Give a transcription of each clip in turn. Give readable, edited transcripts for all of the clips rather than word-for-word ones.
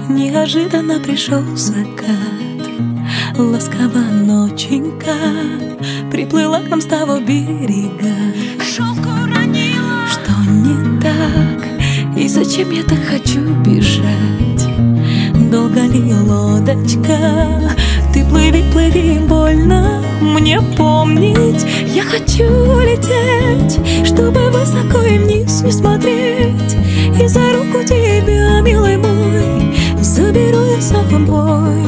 Неожиданно пришел закат, ласково ноченька приплыла к нам с того берега. Шелку ранила. Что не так? И зачем я так хочу бежать? Долго ли лодочка? Ты плыви, плыви, больно мне помнить. Я хочу лететь, чтобы высоко и вниз не смотреть. И за руку тебя, милый мой, заберу я с собой.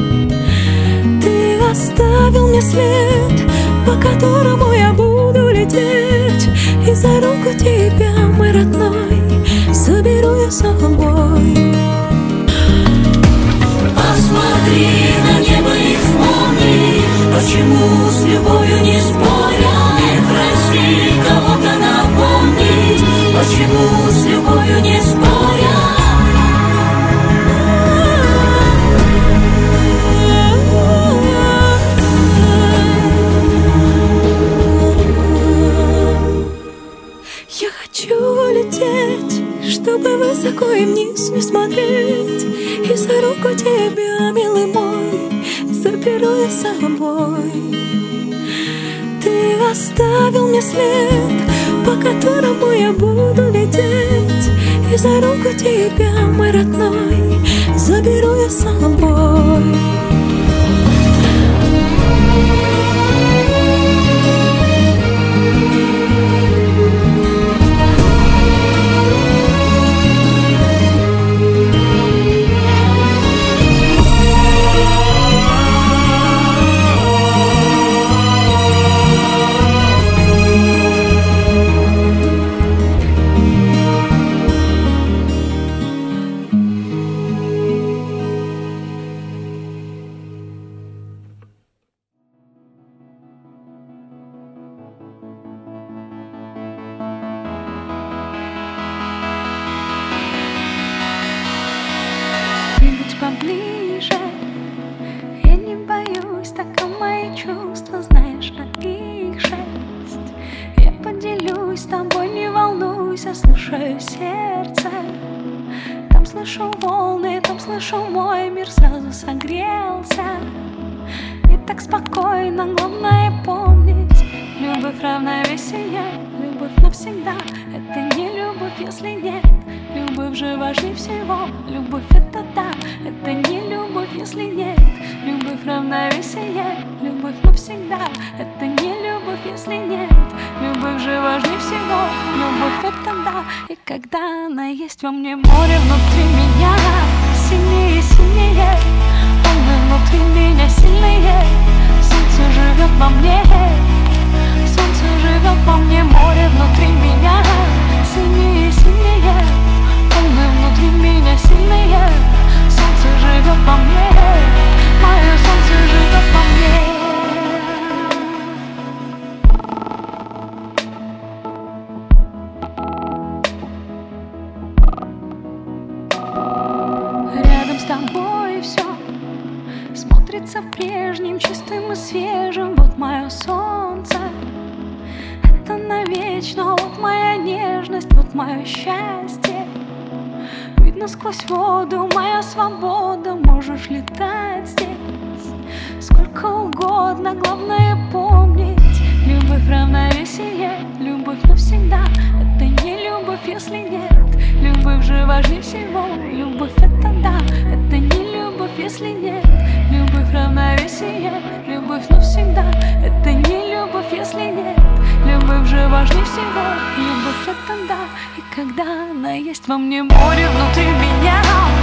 Ты оставил мне след, по которому я буду лететь. И за руку тебя, мой родной, заберу я с собой. Посмотри на небо и вспомни, почему с любовью не споря. Прости, кого-то напомнить, почему с любовью не споря. Я хочу лететь, чтобы высоко и вниз не смотреть. И за руку тебя, милый мой, заберу я с собой. Ты оставил мне след, по которому я буду лететь. И за руку тебя, мой родной, заберу я с собой. Поближе, я не боюсь, так мои чувства, знаешь, а их 6. Я поделюсь с тобой, не волнуйся, слушаю сердце. Там слышу волны, там слышу мой мир, сразу согрелся. И так спокойно, главное помнить, любовь равновесие, любовь навсегда. Это не любовь, если нет. Любовь же важнее всего, любовь это да. Это не любовь, если нет. Любовь равновесие, любовь навсегда. Это не любовь, если нет. Любовь же важнее всего, любовь это да. И когда она есть во мне, море внутри меня сильнее, сильнее. Волны внутри меня сильнее. Солнце живет во мне, солнце живет во мне. Море внутри меня сильнее, сильнее. Волны внутри меня сильнее. Солнце живет во мне, мое солнце живет во мне. Рядом с тобой все смотрится прежним, чистым и свежим. Вот мое солнце, это навечно. Вот моя нежность, вот мое счастье. Видно сквозь воду, моя свобода. Можешь летать здесь сколько угодно, главное помнить, любовь равновесие, любовь навсегда. Это не любовь, если нет. Любовь же важнее всего, любовь это да. Это не любовь, если нет. Любовь равновесие, любовь навсегда. Это не любовь, если нет. Любовь же важнее всего, любовь это да. И когда она есть во мне, море внутри меня